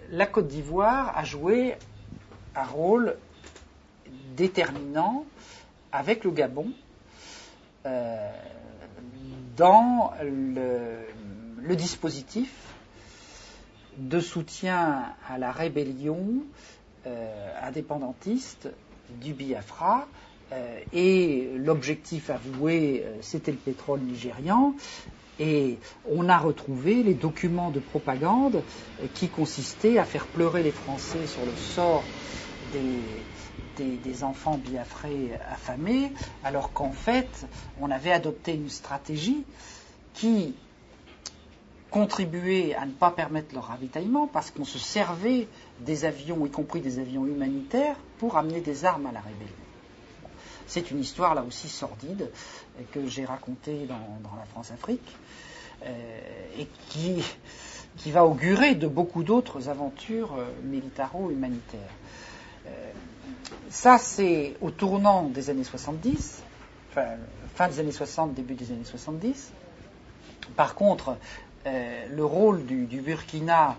la Côte d'Ivoire a joué un rôle déterminant avec le Gabon dans le dispositif de soutien à la rébellion indépendantiste du Biafra, et l'objectif avoué, c'était le pétrole nigérian, et on a retrouvé les documents de propagande qui consistaient à faire pleurer les Français sur le sort des enfants biafrais affamés, alors qu'en fait, on avait adopté une stratégie qui contribuait à ne pas permettre leur ravitaillement, parce qu'on se servait des avions, y compris des avions humanitaires, pour amener des armes à la rébellion. C'est une histoire là aussi sordide que j'ai racontée dans la France-Afrique, et qui va augurer de beaucoup d'autres aventures militaro-humanitaires. Ça, c'est au tournant des années 70, fin des années 60, début des années 70. Par contre, le rôle du Burkina,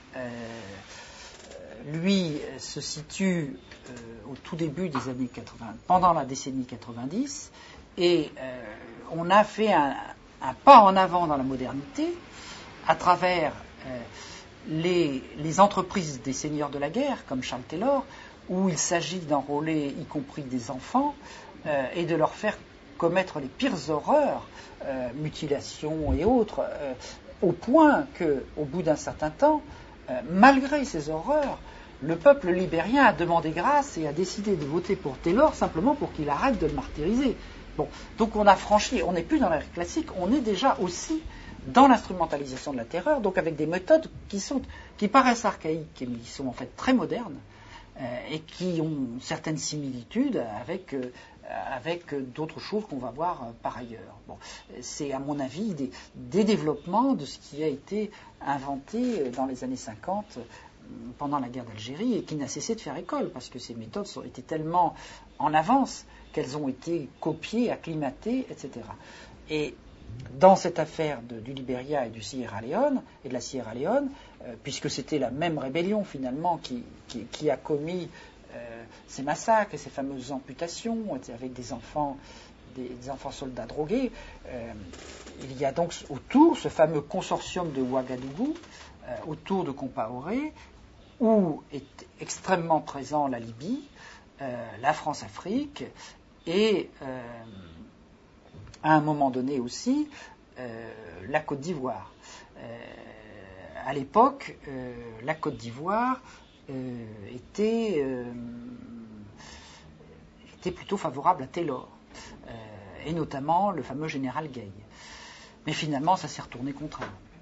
lui, se situe au tout début des années 80, pendant la décennie 90, et on a fait un pas en avant dans la modernité à travers les entreprises des seigneurs de la guerre, comme Charles Taylor, où il s'agit d'enrôler y compris des enfants et de leur faire commettre les pires horreurs, mutilations et autres, au point qu'au bout d'un certain temps, malgré ces horreurs, le peuple libérien a demandé grâce et a décidé de voter pour Taylor simplement pour qu'il arrête de le martyriser. Bon, donc on a franchi, on n'est plus dans l'ère classique, on est déjà aussi dans l'instrumentalisation de la terreur, donc avec des méthodes qui paraissent archaïques, mais qui sont en fait très modernes, et qui ont certaines similitudes avec d'autres choses qu'on va voir par ailleurs. Bon, c'est à mon avis des développements de ce qui a été inventé dans les années 50 pendant la guerre d'Algérie, et qui n'a cessé de faire école, parce que ces méthodes ont été tellement en avance qu'elles ont été copiées, acclimatées, etc. Et dans cette affaire du Libéria et du Sierra Leone, et de la Sierra Leone, puisque c'était la même rébellion finalement qui a commis ces massacres et ces fameuses amputations avec des enfants soldats drogués, il y a donc autour ce fameux consortium de Ouagadougou, autour de Compaoré, où est extrêmement présent la Libye, la France-Afrique, et à un moment donné aussi la Côte d'Ivoire. À l'époque, la Côte d'Ivoire était plutôt favorable à Taylor, et notamment le fameux général Gay. Mais finalement, ça s'est retourné contre elle.